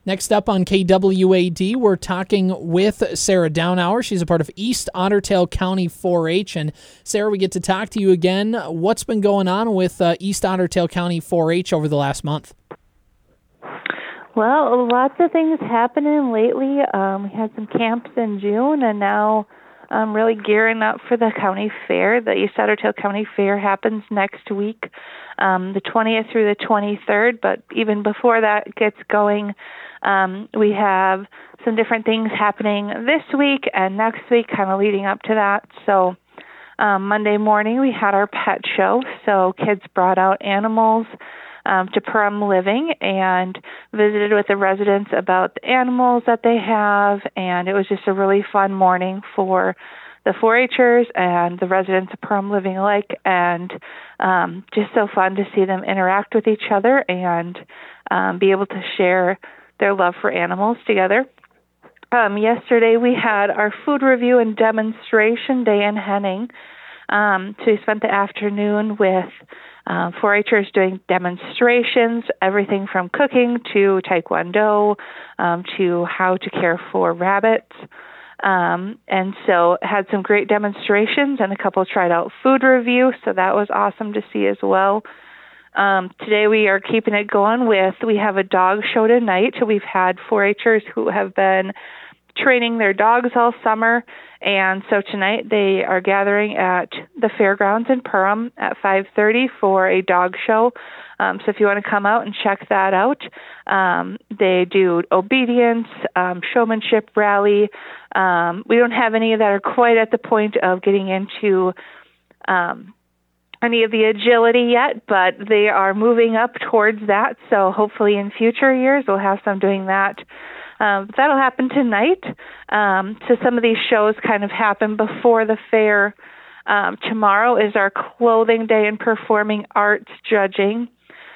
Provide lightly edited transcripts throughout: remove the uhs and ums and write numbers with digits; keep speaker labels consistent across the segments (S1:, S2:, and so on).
S1: Next up on KWAD, we're talking with Sarah Downhour. She's a part of East Otter Tail County 4-H. And Sarah, we get to talk to you again. What's been going on with East Otter Tail County 4-H over the last month?
S2: Well, lots of things happening lately. We had some camps in June, and now I'm really gearing up for the county fair. The East Otter Tail County Fair happens next week, the 20th through the 23rd. But even before that gets going, we have some different things happening this week and next week, kind of leading up to that. So Monday morning we had our pet show. So kids brought out animals to Pahrump Living and visited with the residents about the animals that they have, and it was just a really fun morning for the 4-Hers and the residents of Pahrump Living alike, and just so fun to see them interact with each other and be able to share their love for animals together. Yesterday we had our food review and demonstration day in Henning. So we spent the afternoon with 4-Hers doing demonstrations, everything from cooking to taekwondo, to how to care for rabbits. And so had some great demonstrations, and a couple tried out food review, so that was awesome to see as well. Today we are keeping it going we have a dog show tonight. We've had 4-Hers who have been training their dogs all summer, and so tonight they are gathering at the fairgrounds in Pahrump at 5:30 for a dog show. So if you want to come out and check that out, they do obedience, showmanship, rally. We don't have any that are quite at the point of getting into any of the agility yet, but they are moving up towards that. So hopefully in future years we'll have some doing that. That'll happen tonight. So some of these shows kind of happen before the fair. Tomorrow is our clothing day and performing arts judging.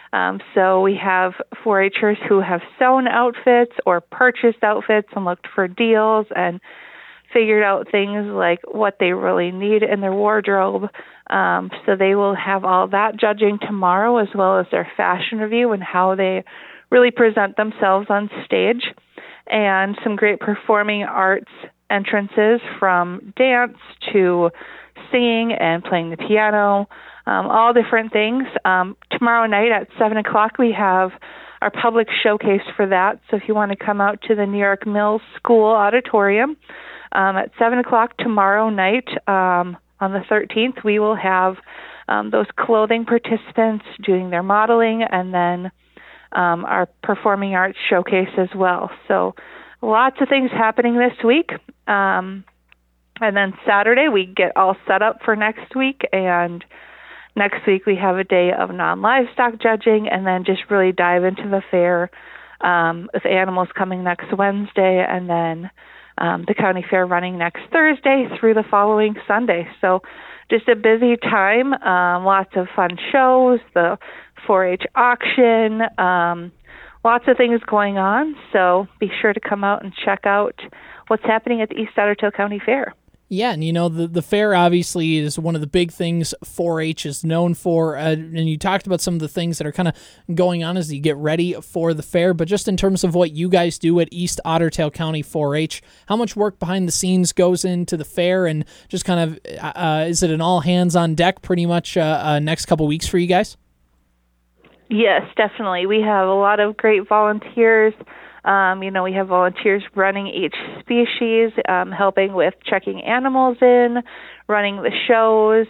S2: So we have 4-Hers who have sewn outfits or purchased outfits and looked for deals and figured out things like what they really need in their wardrobe. So they will have all that judging tomorrow, as well as their fashion review and how they really present themselves on stage. And some great performing arts entrances, from dance to singing and playing the piano, all different things. Tomorrow night at 7 o'clock, we have our public showcase for that. So if you want to come out to the New York Mills School Auditorium at 7 o'clock tomorrow night on the 13th, we will have those clothing participants doing their modeling, and then our performing arts showcase as well. So lots of things happening this week. And then Saturday we get all set up for next week, and next week we have a day of non-livestock judging, and then just really dive into the fair with animals coming next Wednesday, and then the county fair running next Thursday through the following Sunday. So just a busy time, lots of fun shows, the 4-H auction, lots of things going on. So be sure to come out and check out what's happening at the East Otter Tail County Fair.
S1: Yeah, and the fair obviously is one of the big things 4-H is known for, and you talked about some of the things that are kind of going on as you get ready for the fair, but just in terms of what you guys do at East Otter Tail County 4-H, how much work behind the scenes goes into the fair, and just kind of, is it an all hands on deck pretty much next couple weeks for you guys?
S2: Yes, definitely. We have a lot of great volunteers. We have volunteers running each species, helping with checking animals in, running the shows,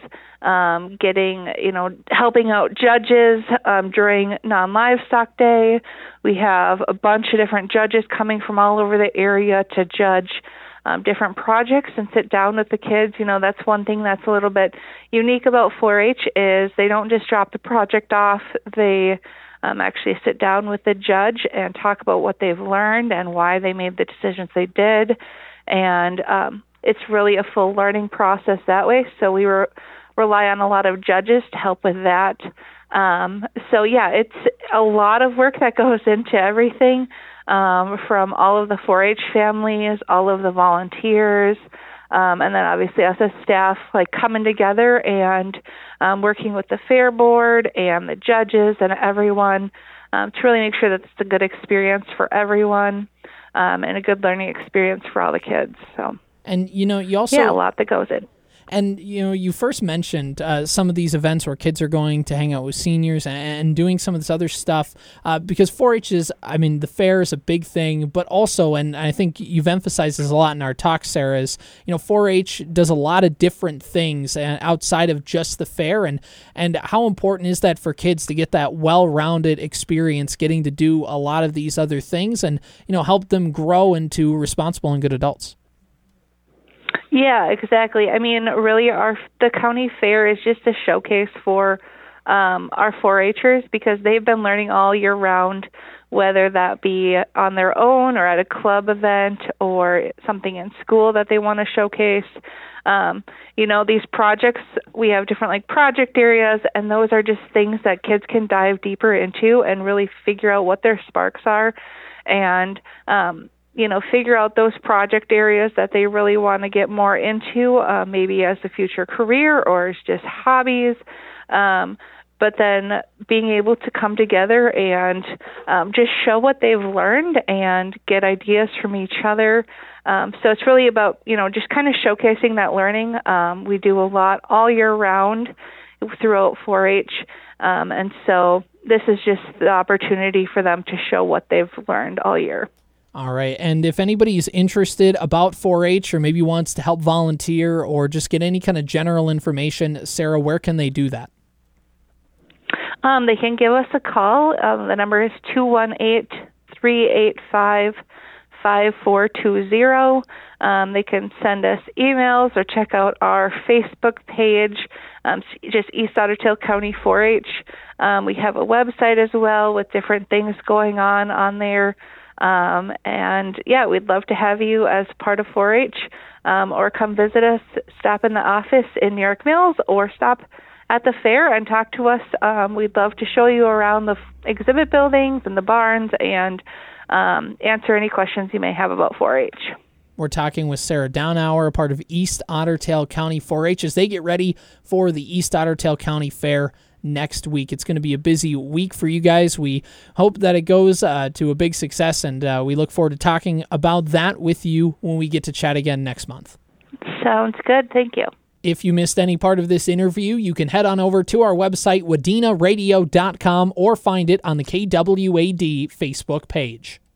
S2: helping out judges during non-livestock day. We have a bunch of different judges coming from all over the area to judge different projects and sit down with the kids. That's one thing that's a little bit unique about 4-H is they don't just drop the project off. They actually sit down with the judge and talk about what they've learned and why they made the decisions they did. And it's really a full learning process that way. So we rely on a lot of judges to help with that. It's a lot of work that goes into everything, from all of the 4-H families, all of the volunteers, and then obviously us as staff, coming together and working with the fair board and the judges and everyone to really make sure that it's a good experience for everyone, and a good learning experience for all the kids. So,
S1: and you also
S2: a lot that goes in.
S1: And, you first mentioned some of these events where kids are going to hang out with seniors and doing some of this other stuff because 4-H is, the fair is a big thing, but also, and I think you've emphasized this a lot in our talk, Sarah, is, 4-H does a lot of different things outside of just the fair. And how important is that for kids to get that well-rounded experience, getting to do a lot of these other things and, help them grow into responsible and good adults?
S2: Yeah, exactly. Really, the county fair is just a showcase for our 4-Hers because they've been learning all year round, whether that be on their own or at a club event or something in school that they want to showcase. These projects, we have different project areas, and those are just things that kids can dive deeper into and really figure out what their sparks are and figure out those project areas that they really want to get more into, maybe as a future career or as just hobbies. But then being able to come together and just show what they've learned and get ideas from each other. So it's really about, just kind of showcasing that learning. We do a lot all year round throughout 4-H. And so this is just the opportunity for them to show what they've learned all year.
S1: All right. And if anybody's interested about 4-H or maybe wants to help volunteer or just get any kind of general information, Sarah, where can they do that?
S2: They can give us a call. The number is 218-385-5420. They can send us emails or check out our Facebook page, just East Otter Tail County 4-H. We have a website as well with different things going on there. We'd love to have you as part of 4-H, or come visit us, stop in the office in New York Mills, or stop at the fair and talk to us. We'd love to show you around the exhibit buildings and the barns and answer any questions you may have about 4-H.
S1: We're talking with Sarah Downhour, part of East Otter Tail County 4-H, as they get ready for the East Otter Tail County Fair next week. It's going to be a busy week for you guys. We hope that it goes to a big success, and we look forward to talking about that with you when we get to chat again next month.
S2: Sounds good. Thank you.
S1: If you missed any part of this interview, you can head on over to our website, wadenaradio.com, or find it on the KWAD Facebook page.